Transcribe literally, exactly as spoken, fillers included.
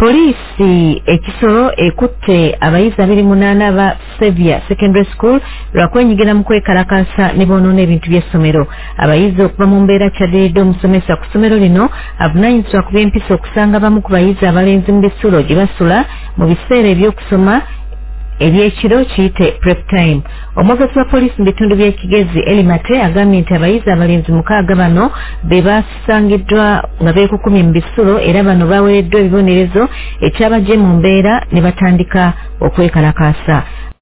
Polisi ekisolo ekutte abayizi abiri munaana ba Sevia Secondary School lwakwenyigira mu kwekalakasa ne bonoona ebintu by'essomero. Abayizi okuva mu mbeera kyaddiridde omusomesa ku ssomero lino avunaanyizibwa ku by'empisa okusanga bamu ku bayizi abalenzi mu bisulo gye basula mu biseera eby'okusoma ebyekiro kiyite prep time. Omwogezi wa poliisi mu bitundu by'ekigezi Elimate agambye nti abayizi abalenzi mukaaga bano be basangiddwa nga beekukumye mu bisulo era bano baweereddwa ebibonerezo ekyabajje mu mbeera ne batandika okwekalakaasa.